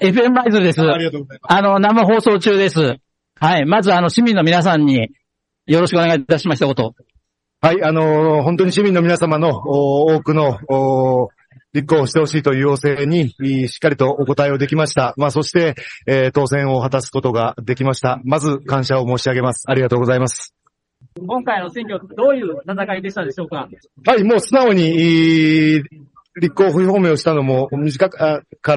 FM ライズです。 ありがとうございます。 生放送中です。はい。まず市民の皆さんによろしくお願いいたしました。 はい、本当に市民の皆様の多くの立候補してほしいという要請にしっかりとお答えをできました。そして、当選を果たすことができました。まず感謝を申し上げます。ありがとうございます。 今回の選挙、どういう戦いでしたでしょうか？ はい、もう素直に立候補表明をしたのも短かから、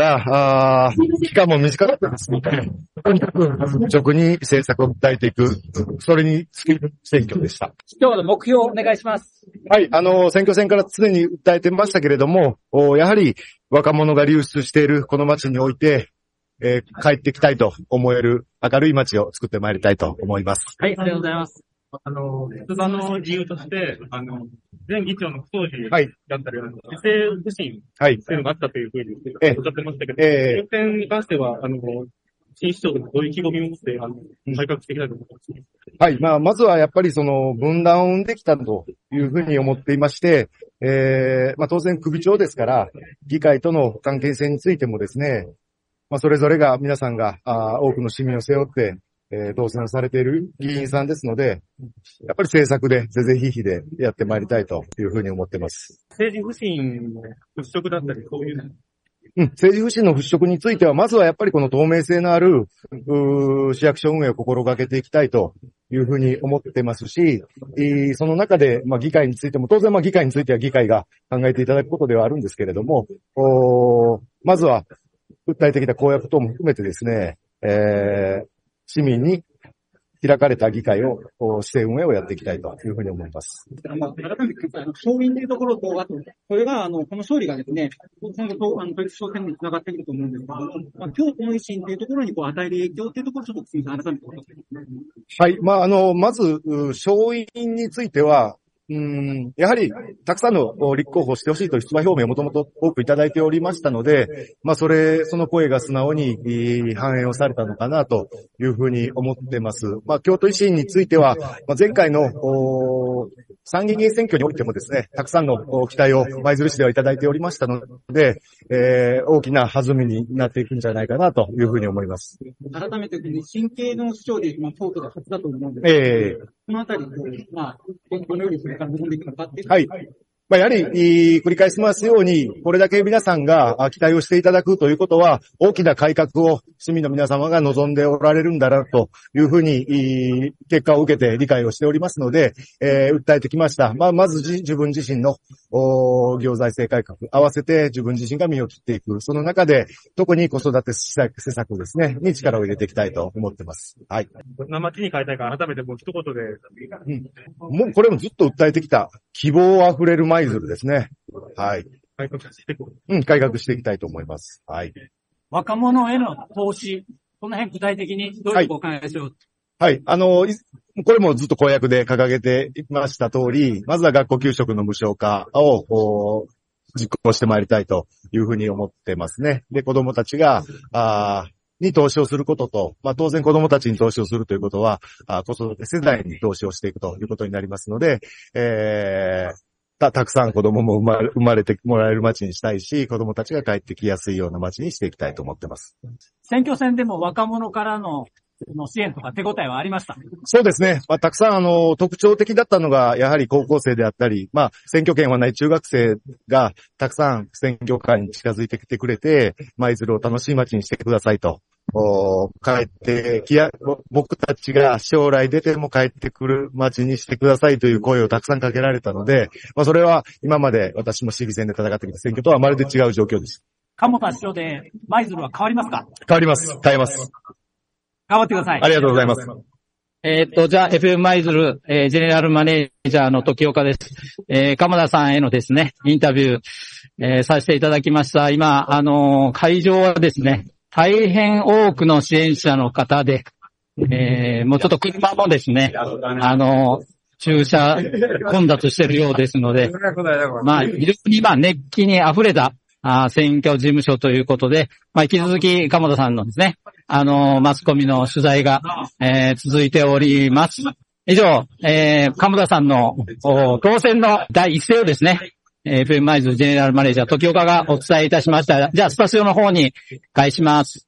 期間も短かったですので、とにかく直に政策を訴えていく、それに尽きる選挙でした。 今日の目標をお願いします。 はい、選挙戦から常に訴えてましたけれども、やはり若者が流出しているこの街において、帰ってきたいと思える明るい街を作ってまいりたいと思います。 はい、ありがとうございます。 出馬の理由として、前議長の不祥事だったり、市政不信っていうのがあったというふうにおっしゃってましたけど、その点に関しては、新市長でもどういう意気込みを持って改革していきたいと思います。 はい、まずはやっぱりその分断を生んできたというふうに思っていまして、当然首長ですから、議会との関係性についてもですね、それぞれが皆さんが多くの市民を背負って、当選されている議員さんですので、やっぱり政策で是々非々でやってまいりたいというふうに思っています。 政治不信の払拭だったり、そういう政治不信の払拭については、まずはやっぱりこの透明性のある市役所運営を心がけていきたいというふうに思ってますし、その中で議会についても、当然議会については議会が考えていただくことではあるんですけれども、まずは訴えてきた公約等も含めてですね、市民に開かれた議会を、市政運営をやっていきたいというふうに思います。 改めて、勝因というところと、あと、これが、この勝利がですね、今後、統一地方選につながっていると思うんですけども、今日この維新というところに与える影響というところをちょっと改めてお聞かせください。 はい、まず、勝因については、やはり、たくさんの立候補してほしいという出馬表明をもともと多くいただいておりましたので、その声が素直に反映をされたのかなというふうに思ってます。京都維新については、前回の参議院選挙においてもですね、たくさんの期待を舞鶴市ではいただいておりましたので、大きな弾みになっていくんじゃないかなというふうに思います。 改めて、新系の市長で、京都が初だと思うんですけど、このあたり、どのようにそれから臨んでいくのかっていう。 はい。やはり、繰り返しますように、これだけ皆さんが期待をしていただくということは、大きな改革を市民の皆様が望んでおられるんだな、というふうに、結果を受けて理解をしておりますので、訴えてきました。まず自分自身の、行財政改革、合わせて自分自身が身を切っていく。その中で、特に子育て施策ですね、に力を入れていきたいと思ってます。はい。 どんな街に変えたいか、改めてもう一言で。 もうこれもずっと訴えてきた、希望あふれる舞鶴ですね。はい。 改革していく。 改革していきたいと思います。はい。 若者への投資、この辺具体的にどういうお考えでしょう？ はい。これもずっと公約で掲げていました通り、まずは学校給食の無償化を実行してまいりたいというふうに思ってますね。で、子供たちが、に投資をすることと、当然子供たちに投資をするということは、子育て世代に投資をしていくということになりますので、たくさん子供も生まれてもらえる街にしたいし、子供たちが帰ってきやすいような街にしていきたいと思ってます。 選挙戦でも若者からの支援とか手応えはありました？ そうですね。たくさん特徴的だったのが、やはり高校生であったり、選挙権はない中学生がたくさん選挙カーに近づいてきてくれて、舞鶴を楽しい街にしてくださいと。帰って僕たちが将来出ても帰ってくる街にしてくださいという声をたくさんかけられたので、それは今まで私も市議選で戦ってきた選挙とはまるで違う状況です。 鴨田市長で舞鶴は変わりますか？ 変わります。変えます。 頑張ってください。 ありがとうございます。 じゃあ FM 舞鶴、ジェネラルマネージャーの時岡です。鴨田さんへのですね、インタビュー、させていただきました。今、会場はですね、大変多くの支援者の方で、もうちょっと車もですね、駐車混雑しているようですので、非常に熱気に溢れた、選挙事務所ということで、引き続き鴨田さんのですね、マスコミの取材が、続いております。以上、鴨田さんの当選の第一声をですね、FM 舞鶴ジェネラルマネージャー時岡がお伝えいたしました。じゃあスタジオの方に返します。